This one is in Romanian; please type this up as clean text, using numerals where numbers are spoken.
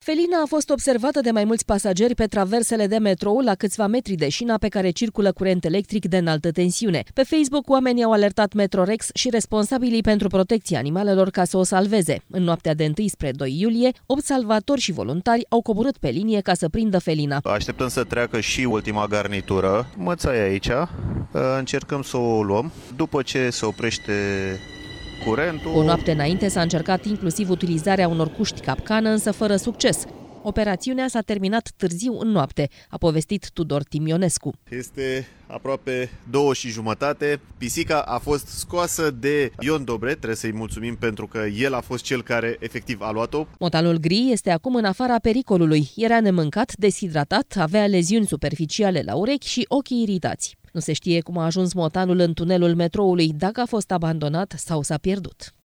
Felina a fost observată de mai mulți pasageri pe traversele de metrou la câțiva metri de șina pe care circulă curent electric de înaltă tensiune. Pe Facebook, oamenii au alertat Metrorex și responsabilii pentru protecția animalelor ca să o salveze. În noaptea de 1 spre 2 iulie, 8 salvatori și voluntari au coborât pe linie ca să prindă Felina. Așteptăm să treacă și ultima garnitură. Măța e aici. Încercăm să o luăm. După ce se oprește curentul... O noapte înainte s-a încercat inclusiv utilizarea unor cuști capcană, însă fără succes. Operațiunea s-a terminat târziu în noapte, a povestit Tudor Timionescu. Este aproape 2:30. Pisica a fost scoasă de Ion Dobre, trebuie să-i mulțumim pentru că el a fost cel care efectiv a luat-o. Motanul gri este acum în afara pericolului. Era nemâncat, deshidratat, avea leziuni superficiale la urechi și ochii iritați. Nu se știe cum a ajuns motanul în tunelul metroului, dacă a fost abandonat sau s-a pierdut.